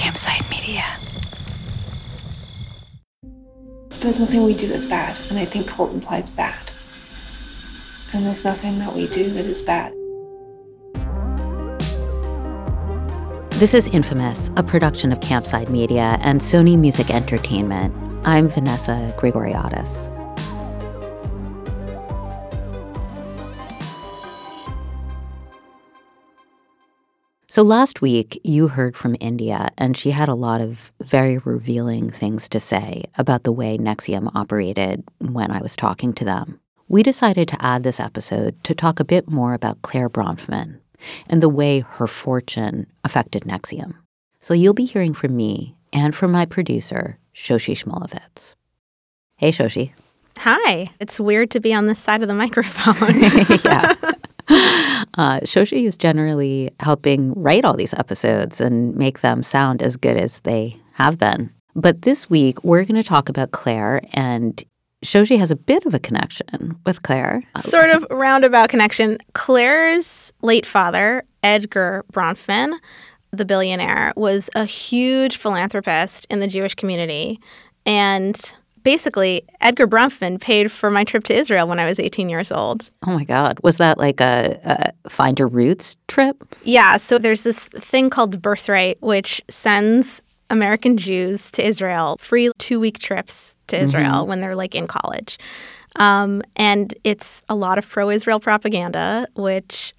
Campside Media. There's nothing we do that's bad, and I think cult implies bad. And there's nothing that we do that is bad. This is Infamous, a production of Campside Media and Sony Music Entertainment. I'm Vanessa Grigoriadis. So last week, you heard from India, and she had a lot of very revealing things to say about the way NXIVM operated when I was talking to them. We decided to add this episode to talk a bit more about Claire Bronfman and the way her fortune affected NXIVM. So you'll be hearing from me and from my producer, Shoshi Shmulevitz. Hey, Shoshi. Hi. It's weird to be on this side of the microphone. Yeah. Shoshi is generally helping write all these episodes and make them sound as good as they have been. But this week, we're going to talk about Claire, and Shoshi has a bit of a connection with Claire. Sort of roundabout connection. Claire's late father, Edgar Bronfman, the billionaire, was a huge philanthropist in the Jewish community. And basically, Edgar Bronfman paid for my trip to Israel when I was 18 years old. Oh, my God. Was that like a Find Your Roots trip? Yeah. So there's this thing called the Birthright, which sends American Jews to Israel, free 2-week trips to Israel when they're like in college. And it's a lot of pro-Israel propaganda, which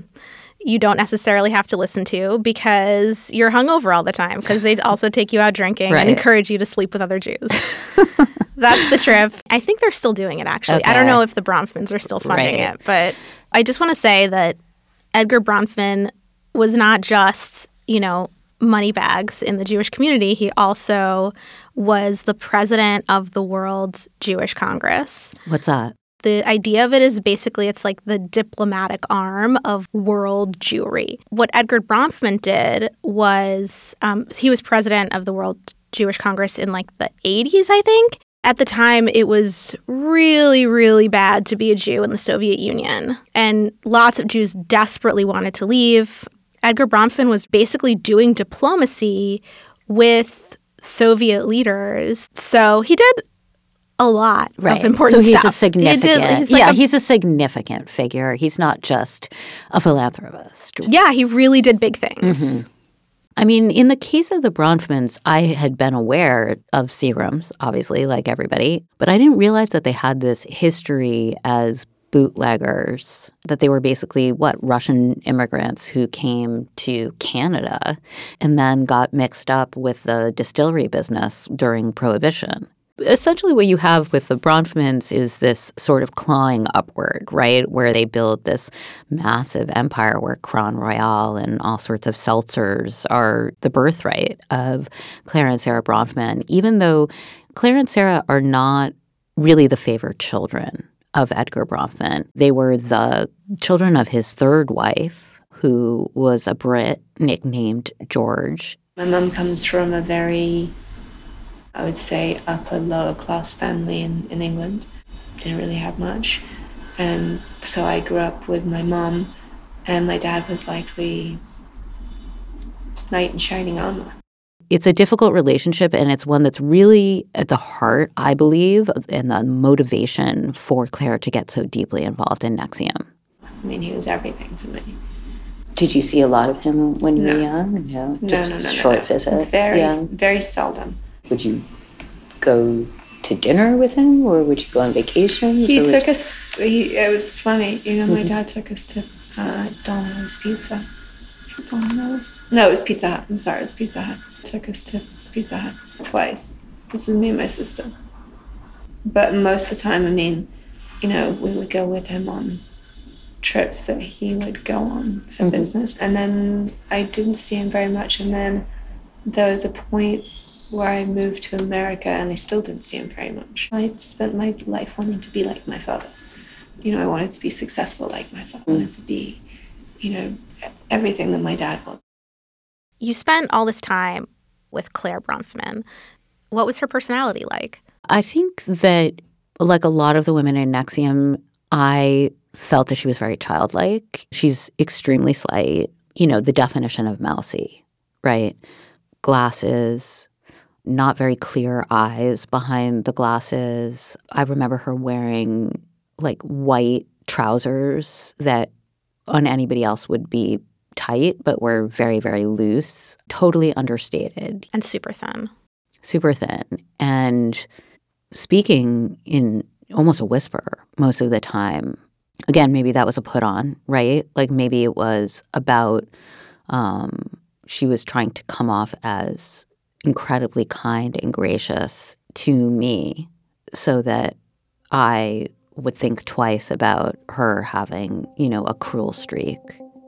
you don't necessarily have to listen to because you're hungover all the time, because they also take you out drinking and encourage you to sleep with other Jews. That's the trip. I think they're still doing it, actually. Okay. I don't know if the Bronfmans are still funding it, but I just want to say that Edgar Bronfman was not just, money bags in the Jewish community. He also was the president of the World Jewish Congress. What's that? The idea of it is basically it's like the diplomatic arm of world Jewry. What Edgar Bronfman did was he was president of the World Jewish Congress in like the 80s, I think. At the time, it was really, really bad to be a Jew in the Soviet Union. And lots of Jews desperately wanted to leave. Edgar Bronfman was basically doing diplomacy with Soviet leaders. So he did a lot of important stuff. So he's a significant, he's a significant figure. He's not just a philanthropist. Yeah, he really did big things. Mm-hmm. I mean, in the case of the Bronfmans, I had been aware of Seagrams, obviously, like everybody, but I didn't realize that they had this history as bootleggers, that they were basically, Russian immigrants who came to Canada and then got mixed up with the distillery business during Prohibition. Essentially what you have with the Bronfmans is this sort of clawing upward, right, where they build this massive empire where Crown Royal and all sorts of seltzers are the birthright of Claire and Sarah Bronfman, even though Claire and Sarah are not really the favored children of Edgar Bronfman. They were the children of his third wife, who was a Brit nicknamed George. My mum comes from a very, I would say, upper, lower class family in England. Didn't really have much. And so I grew up with my mum, and my dad was like the knight in shining armor. It's a difficult relationship, and it's one that's really at the heart, I believe, and the motivation for Claire to get so deeply involved in NXIVM. I mean, he was everything to me. Did you see a lot of him when you were young? No, just short visits? Very seldom. Would you go to dinner with him, or would you go on vacations? He took us, it was funny, my dad took us to Domino's Pizza. Domino's? No, it was Pizza Hut. I'm sorry, it was Pizza Hut. Took us to Pizza Hut twice. This is me and my sister. But most of the time, we would go with him on trips that he would go on for business. And then I didn't see him very much. And then there was a point where I moved to America and I still didn't see him very much. I spent my life wanting to be like my father. I wanted to be successful like my father. I wanted to be, everything that my dad was. You spent all this time with Claire Bronfman. What was her personality like? I think that, like a lot of the women in NXIVM, I felt that she was very childlike. She's extremely slight, the definition of mousy, right? glasses, not very clear eyes behind the glasses. I remember her wearing like white trousers that on anybody else would be tight, but were very, very loose, totally understated. And super thin. Super thin. And speaking in almost a whisper most of the time. Again, maybe that was a put on, right? Like maybe it was about she was trying to come off as incredibly kind and gracious to me so that I would think twice about her having, you know, a cruel streak.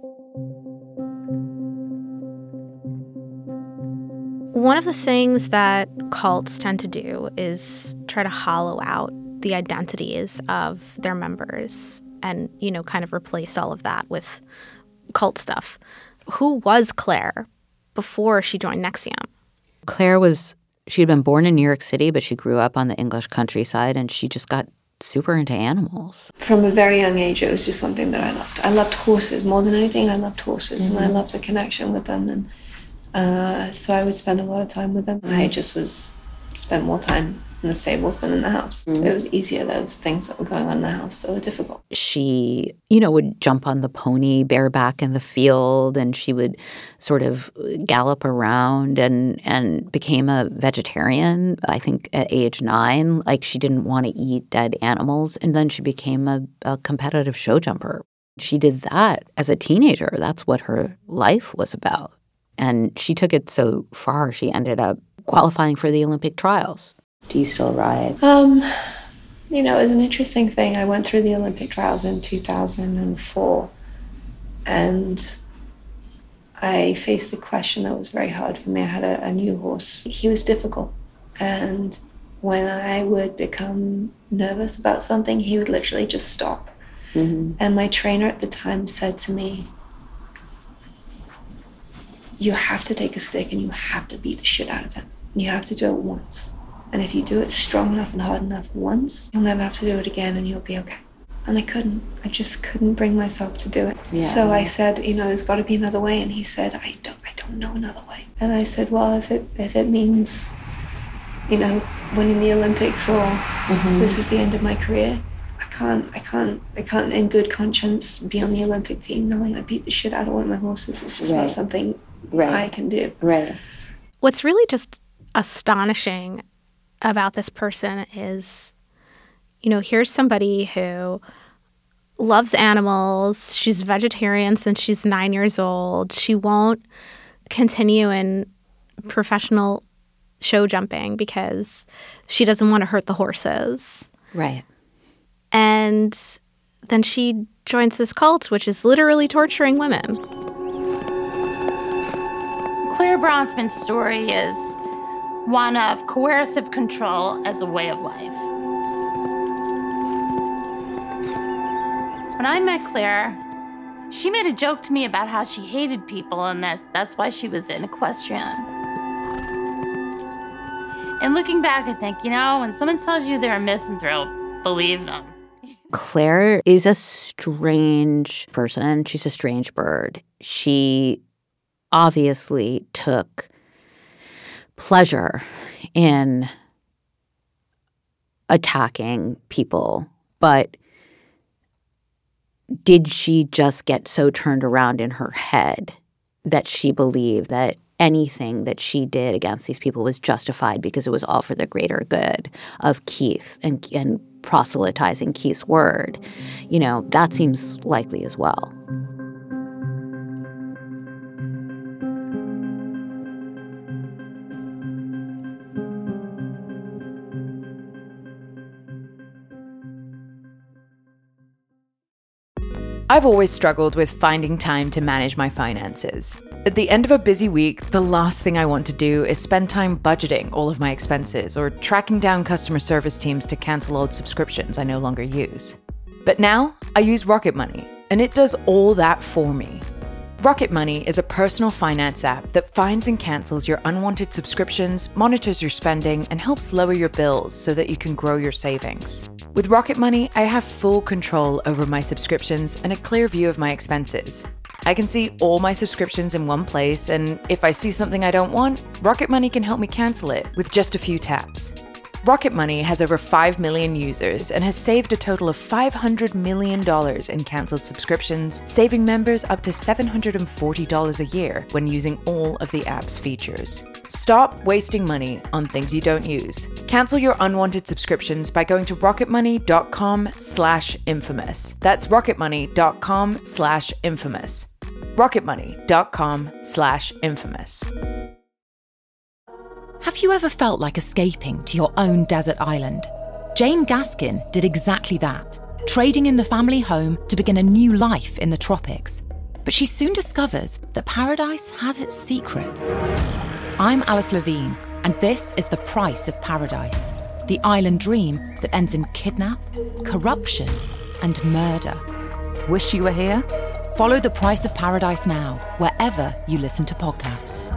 One of the things that cults tend to do is try to hollow out the identities of their members and, you know, kind of replace all of that with cult stuff. Who was Claire before she joined NXIVM? Claire she had been born in New York City, but she grew up on the English countryside, and she just got super into animals. From a very young age, it was just something that I loved. I loved horses more than anything. I loved horses, and I loved the connection with them. And so I would spend a lot of time with them. I just spent more time in the stables than in the house. It was easier. There was things that were going on in the house that were difficult. She, you know, would jump on the pony bareback in the field, and she would sort of gallop around and became a vegetarian, I think, at age 9. Like, she didn't want to eat dead animals, and then she became a competitive show jumper. She did that as a teenager. That's what her life was about. And she took it so far, she ended up qualifying for the Olympic trials. Do you still ride? You know, it was an interesting thing. I went through the Olympic trials in 2004, and I faced a question that was very hard for me. I had a new horse. He was difficult, and when I would become nervous about something, he would literally just stop. And my trainer at the time said to me, you have to take a stick and you have to beat the shit out of him. And you have to do it once. And if you do it strong enough and hard enough once, you'll never have to do it again and you'll be okay. And I couldn't. I just couldn't bring myself to do it. Yeah. So I said, you know, there's got to be another way. And he said, I don't know another way. And I said, well, if it means, you know, winning the Olympics or this is the end of my career, I can't in good conscience be on the Olympic team knowing I beat the shit out of one of my horses. It's just not something I can do. Right. What's really just astonishing about this person is, you know, here's somebody who loves animals. She's vegetarian since she's 9 years old. She won't continue in professional show jumping because she doesn't want to hurt the horses. Right. And then she joins this cult, which is literally torturing women. Claire Bronfman's story is one of coercive control as a way of life. When I met Claire, she made a joke to me about how she hated people and that's why she was in equestrian. And looking back, I think, you know, when someone tells you they're a misanthrope, believe them. Claire is a strange person. She's a strange bird. She obviously took pleasure in attacking people, but did she just get so turned around in her head that she believed that anything that she did against these people was justified because it was all for the greater good of Keith and proselytizing Keith's word? You know, that seems likely as well. I've always struggled with finding time to manage my finances. At the end of a busy week, the last thing I want to do is spend time budgeting all of my expenses or tracking down customer service teams to cancel old subscriptions I no longer use. But now, I use Rocket Money, and it does all that for me. Rocket Money is a personal finance app that finds and cancels your unwanted subscriptions, monitors your spending, and helps lower your bills so that you can grow your savings. With Rocket Money, I have full control over my subscriptions and a clear view of my expenses. I can see all my subscriptions in one place, and if I see something I don't want, Rocket Money can help me cancel it with just a few taps. Rocket Money has over 5 million users and has saved a total of $500 million in cancelled subscriptions, saving members up to $740 a year when using all of the app's features. Stop wasting money on things you don't use. Cancel your unwanted subscriptions by going to rocketmoney.com/infamous. That's rocketmoney.com/infamous. rocketmoney.com/infamous. Have you ever felt like escaping to your own desert island? Jane Gaskin did exactly that, trading in the family home to begin a new life in the tropics. But she soon discovers that paradise has its secrets. I'm Alice Levine, and this is The Price of Paradise, the island dream that ends in kidnap, corruption, and murder. Wish you were here? Follow The Price of Paradise now, wherever you listen to podcasts.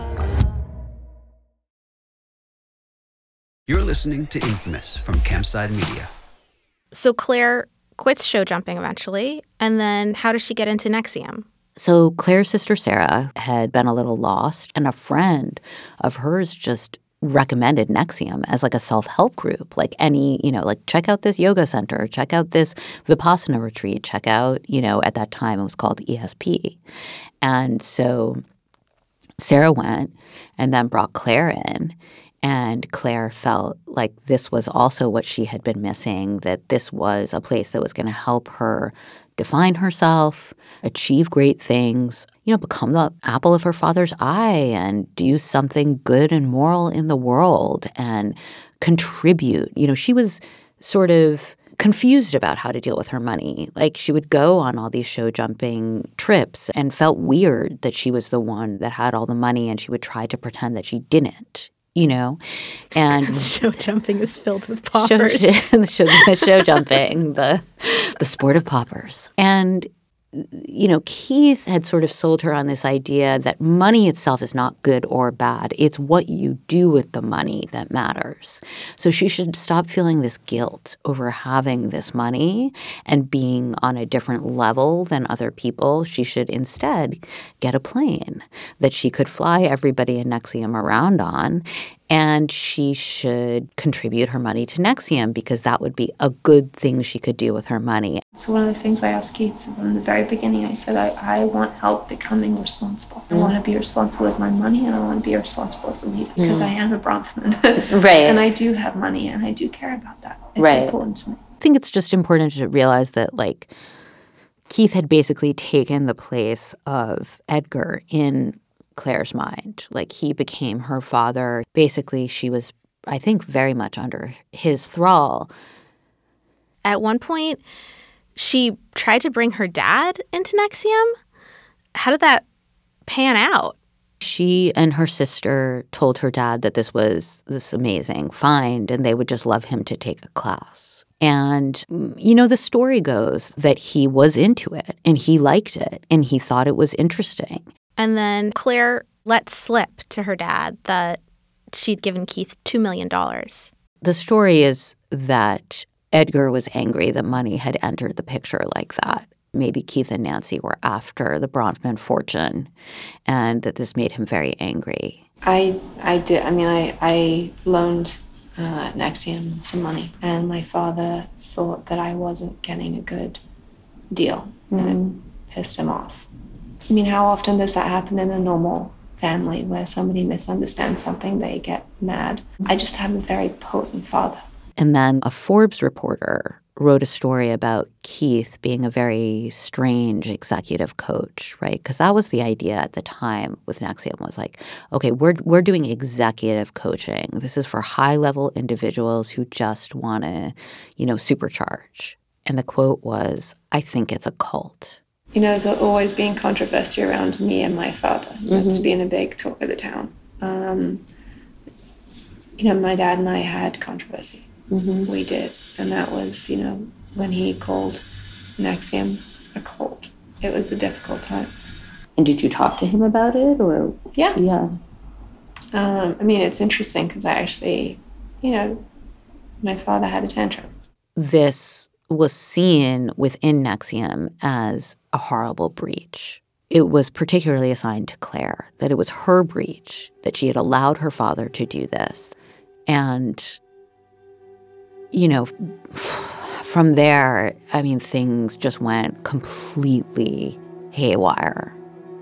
You're listening to Infamous from Campside Media. So Claire quits show jumping eventually, and then how does she get into NXIVM? So Claire's sister Sarah had been a little lost, and a friend of hers just recommended NXIVM as like a self-help group, like any, like check out this yoga center, check out this Vipassana retreat, check out, at that time it was called ESP. And so Sarah went and then brought Claire in. And Claire felt like this was also what she had been missing, that this was a place that was going to help her define herself, achieve great things, become the apple of her father's eye and do something good and moral in the world and contribute. She was sort of confused about how to deal with her money. Like she would go on all these show jumping trips and felt weird that she was the one that had all the money, and she would try to pretend that she didn't. And show jumping is filled with poppers. Show jumping, the sport of poppers. And, Keith had sort of sold her on this idea that money itself is not good or bad. It's what you do with the money that matters. So she should stop feeling this guilt over having this money and being on a different level than other people. She should instead get a plane that she could fly everybody in NXIVM around on. And she should contribute her money to NXIVM because that would be a good thing she could do with her money. So one of the things I asked Keith from the very beginning, I said, I want help becoming responsible. I want to be responsible with my money, and I want to be responsible as a leader because I am a Bronfman. Right. And I do have money, and I do care about that. It's important to me. I think it's just important to realize that, Keith had basically taken the place of Edgar in Claire's mind. He became her father. Basically, she was, I think, very much under his thrall. At one point, she tried to bring her dad into NXIVM. How did that pan out? She and her sister told her dad that this was this amazing find and they would just love him to take a class. And, the story goes that he was into it and he liked it and he thought it was interesting. And then Claire let slip to her dad that she'd given Keith $2 million. The story is that Edgar was angry that money had entered the picture like that. Maybe Keith and Nancy were after the Bronfman fortune and that this made him very angry. I did. I loaned NXIVM some money, and my father thought that I wasn't getting a good deal, and it pissed him off. How often does that happen in a normal family where somebody misunderstands something, they get mad? I just have a very potent father. And then a Forbes reporter wrote a story about Keith being a very strange executive coach, right? Because that was the idea at the time with NXIVM was okay, we're doing executive coaching. This is for high-level individuals who just want to, supercharge. And the quote was, I think it's a cult. There's always been controversy around me and my father. That's been a big talk of the town. My dad and I had controversy. We did. And that was, when he called NXIVM a cult. It was a difficult time. And did you talk to him about it? Or Yeah. Yeah. It's interesting because I actually, my father had a tantrum. This was seen within NXIVM as a horrible breach. it was particularly assigned to Claire, that it was her breach, that she had allowed her father to do this. And, you know, from there, I mean, things just went completely haywire.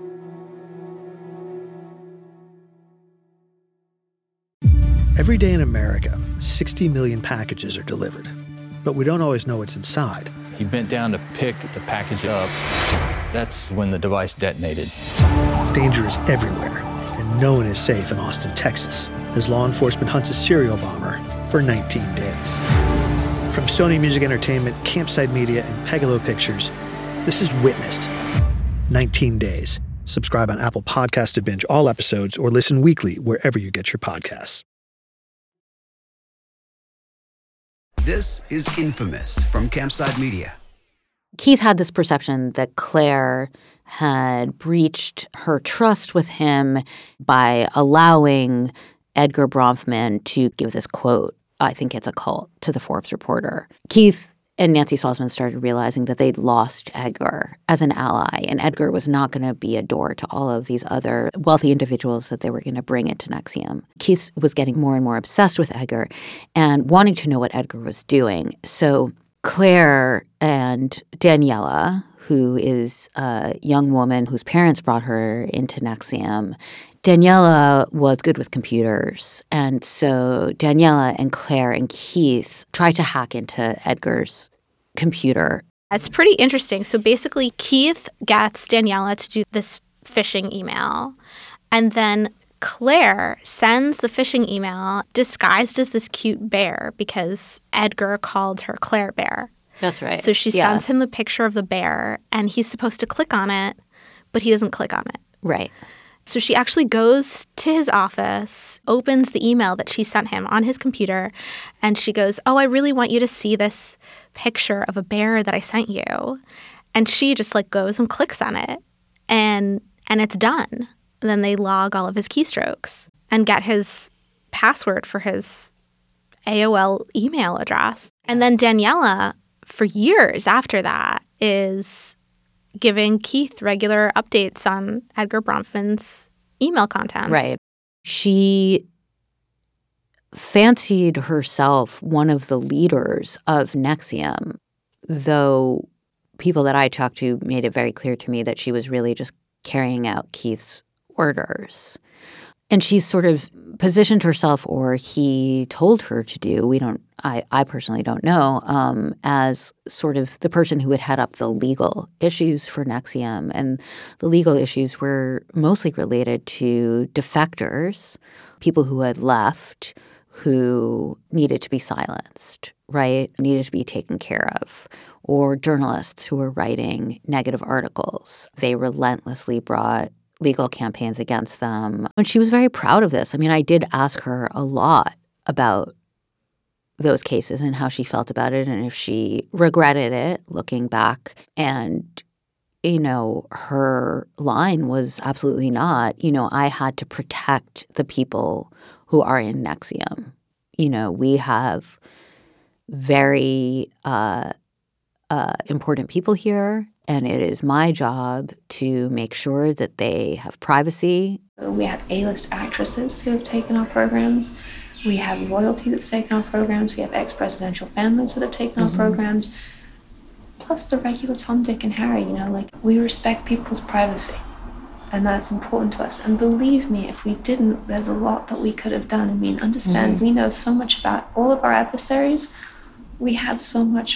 Every day in America, 60 million packages are delivered, but we don't always know what's inside. He bent down to pick the package up. That's when the device detonated. Danger is everywhere, and no one is safe in Austin, Texas, as law enforcement hunts a serial bomber for 19 days. From Sony Music Entertainment, Campside Media, and Pegalo Pictures, this is Witnessed. 19 Days. Subscribe on Apple Podcasts to binge all episodes or listen weekly wherever you get your podcasts. This is Infamous from Campside Media. Keith had this perception that Claire had breached her trust with him by allowing Edgar Bronfman to give this quote, "I think it's a cult," to the Forbes reporter. Keith and Nancy Salzman started realizing that they'd lost Edgar as an ally, and Edgar was not going to be a door to all of these other wealthy individuals that they were going to bring into NXIVM. Keith was getting more and more obsessed with Edgar and wanting to know what Edgar was doing. So Claire and Daniela, who is a young woman whose parents brought her into NXIVM, Daniela was good with computers. And so Daniela and Claire and Keith tried to hack into Edgar's computer. It's pretty interesting. So basically, Keith gets Daniela to do this phishing email. And then Claire sends the phishing email disguised as this cute bear because Edgar called her Claire Bear. That's right. So she sends him the picture of the bear, and he's supposed to click on it, but he doesn't click on it. Right. So she actually goes to his office, opens the email that she sent him on his computer, and she goes, "Oh, I really want you to see this picture of a bear that I sent you." And she just goes and clicks on it, and it's done. And then they log all of his keystrokes and get his password for his AOL email address. And then Daniela, for years after that, is giving Keith regular updates on Edgar Bronfman's email contents. Right. She fancied herself one of the leaders of NXIVM, though people that I talked to made it very clear to me that she was really just carrying out Keith's orders. And she sort of positioned herself, or he told her to do, I personally don't know, as sort of the person who would head up the legal issues for NXIVM. And the legal issues were mostly related to defectors, people who had left, who needed to be silenced, right, needed to be taken care of, or journalists who were writing negative articles. They relentlessly brought legal campaigns against them. And she was very proud of this. I mean, I did ask her a lot about those cases and how she felt about it and if she regretted it looking back. And, her line was absolutely not. I had to protect the people who are in NXIVM. We have very important people here. And it is my job to make sure that they have privacy. We have A-list actresses who have taken our programs. We have royalty that's taken our programs. We have ex-presidential families that have taken our programs. Plus the regular Tom, Dick, and Harry, we respect people's privacy. And that's important to us. And believe me, if we didn't, there's a lot that we could have done. I mean, understand, we know so much about all of our adversaries. We have so much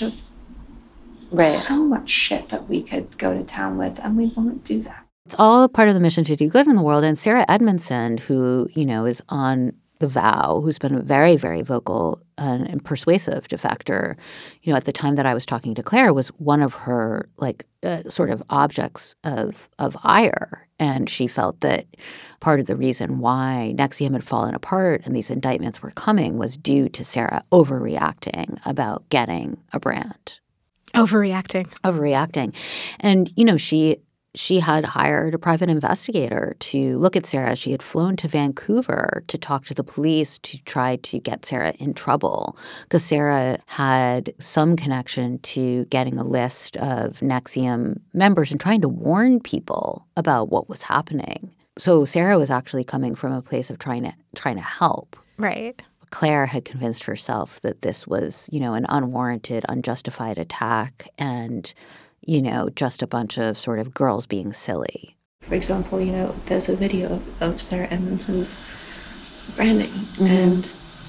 shit that we could go to town with, and we won't do that. It's all part of the mission to do good in the world. And Sarah Edmondson, who, is on The Vow, who's been a very, very vocal and persuasive defector, at the time that I was talking to Claire, was one of her, sort of objects of ire. And she felt that part of the reason why NXIVM had fallen apart and these indictments were coming was due to Sarah overreacting about getting a brand. Overreacting. And, she had hired a private investigator to look at Sarah. She had flown to Vancouver to talk to the police to try to get Sarah in trouble because Sarah had some connection to getting a list of NXIVM members and trying to warn people about what was happening. So Sarah was actually coming from a place of trying to help. Right. Claire had convinced herself that this was, an unwarranted, unjustified attack and just a bunch of sort of girls being silly. For example, there's a video of Sarah Edmondson's branding, and,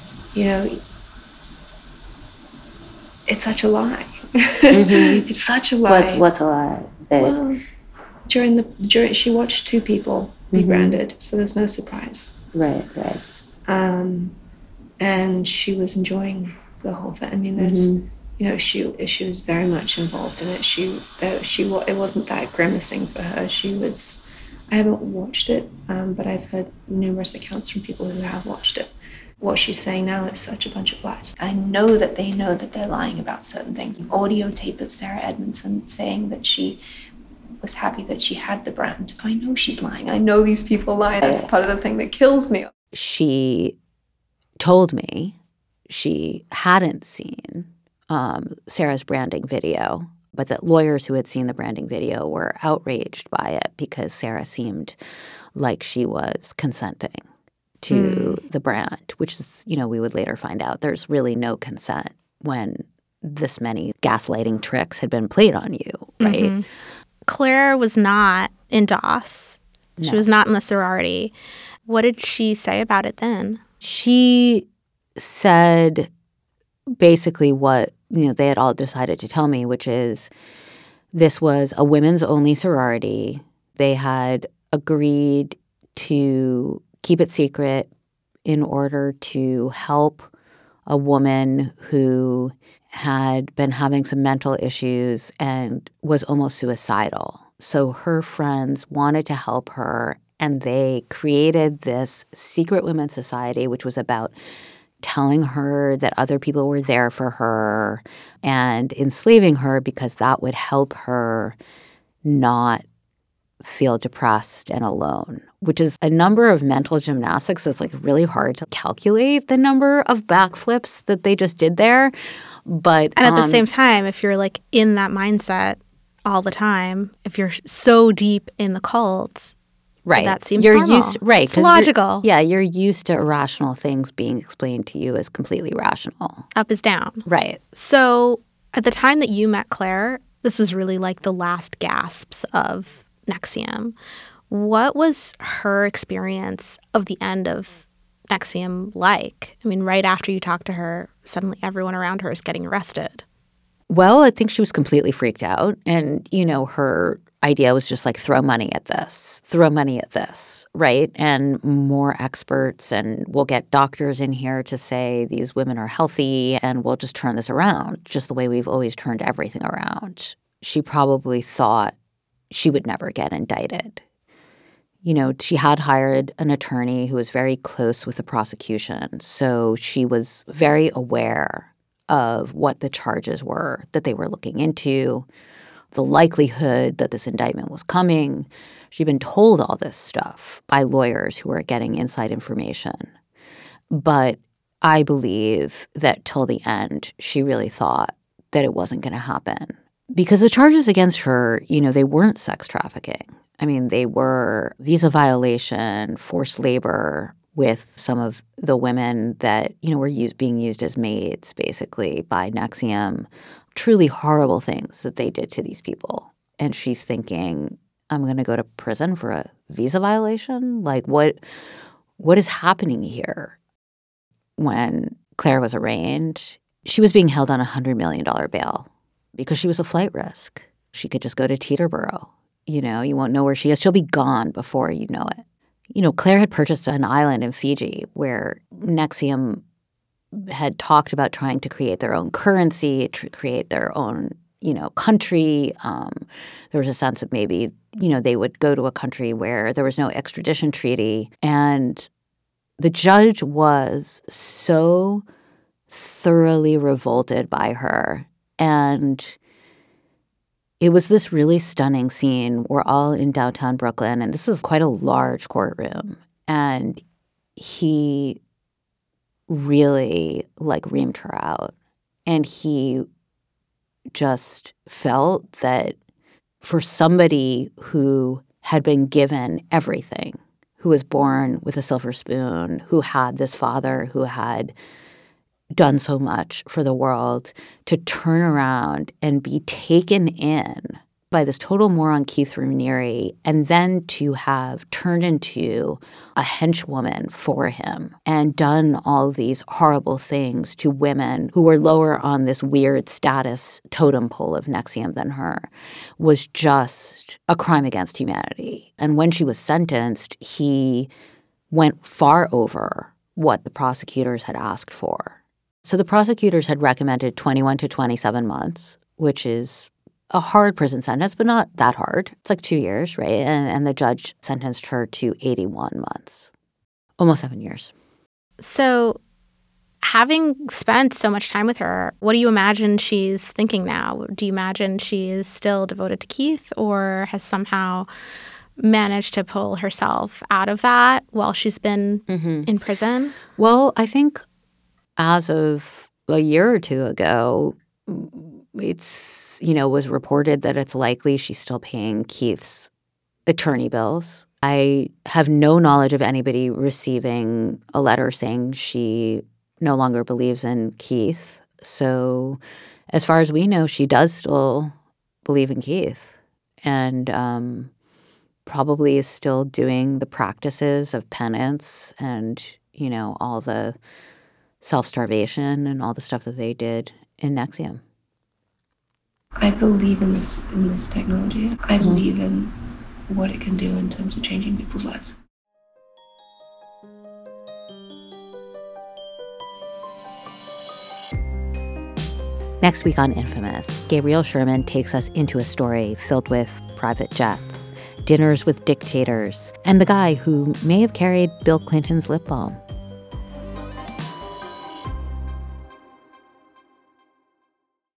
it's such a lie. It's such a lie. What's a lie? Well, during she watched two people be branded, so there's no surprise. Right. And she was enjoying the whole thing. I mean, there's. She was very much involved in it. It wasn't that grimacing for her. I haven't watched it, but I've heard numerous accounts from people who have watched it. What she's saying now is such a bunch of lies. I know that they know that they're lying about certain things. Audio tape of Sarah Edmondson saying that she was happy that she had the brand. I know she's lying. I know these people lie. That's part of the thing that kills me. She told me she hadn't seen Sarah's branding video, but that lawyers who had seen the branding video were outraged by it because Sarah seemed like she was consenting to the brand, which is, we would later find out there's really no consent when this many gaslighting tricks had been played on you, right? Claire was not in DOS. No. She was not in the sorority. What did she say about it then? She said basically what they had all decided to tell me, which is this was a women's only sorority. They had agreed to keep it secret in order to help a woman who had been having some mental issues and was almost suicidal. So her friends wanted to help her, and they created this secret women's society, which was about telling her that other people were there for her and enslaving her because that would help her not feel depressed and alone, which is a number of mental gymnastics that's really hard to calculate the number of backflips that they just did there. But and at the same time, if you're in that mindset all the time, if you're so deep in the cult, right. That seems normal. Right. It's logical. You're used to irrational things being explained to you as completely rational. Up is down. Right. So at the time that you met Claire, this was really the last gasps of NXIVM. What was her experience of the end of NXIVM like? I mean, right after you talked to her, suddenly everyone around her is getting arrested. Well, I think she was completely freaked out. And, her idea was just throw money at this, right? And more experts, and we'll get doctors in here to say these women are healthy, and we'll just turn this around, just the way we've always turned everything around. She probably thought she would never get indicted. She had hired an attorney who was very close with the prosecution, so she was very aware of what the charges were that they were looking into, the likelihood that this indictment was coming. She'd been told all this stuff by lawyers who were getting inside information. But I believe that till the end, she really thought that it wasn't going to happen. Because the charges against her, they weren't sex trafficking. I mean, they were visa violation, forced labor with some of the women that, were being used as maids, basically, by NXIVM. Truly horrible things that they did to these people. And she's thinking, I'm going to go to prison for a visa violation? What is happening here? When Claire was arraigned, she was being held on a $100 million bail because she was a flight risk. She could just go to Teterboro. You won't know where she is. She'll be gone before you know it. Claire had purchased an island in Fiji where NXIVM had talked about trying to create their own currency, to create their own, country. There was a sense of maybe, they would go to a country where there was no extradition treaty. And the judge was so thoroughly revolted by her. And it was this really stunning scene. We're all in downtown Brooklyn, and this is quite a large courtroom. And he really, like, reamed her out. And he just felt that for somebody who had been given everything, who was born with a silver spoon, who had this father who had done so much for the world, to turn around and be taken in by this total moron Keith Raniere, and then to have turned into a henchwoman for him and done all these horrible things to women who were lower on this weird status totem pole of NXIVM than her, was just a crime against humanity. And when she was sentenced, he went far over what the prosecutors had asked for. So the prosecutors had recommended 21 to 27 months, which is a hard prison sentence, but not that hard. It's like 2 years, right? And the judge sentenced her to 81 months, almost 7 years. So having spent so much time with her, what do you imagine she's thinking now? Do you imagine she is still devoted to Keith, or has somehow managed to pull herself out of that while she's been in prison? Well, I think as of a year or two ago, it's, was reported that it's likely she's still paying Keith's attorney bills. I have no knowledge of anybody receiving a letter saying she no longer believes in Keith. So as far as we know, she does still believe in Keith, and probably is still doing the practices of penance and, all the self-starvation and all the stuff that they did in NXIVM. I believe in this technology. I believe in what it can do in terms of changing people's lives. Next week on Infamous, Gabrielle Sherman takes us into a story filled with private jets, dinners with dictators, and the guy who may have carried Bill Clinton's lip balm.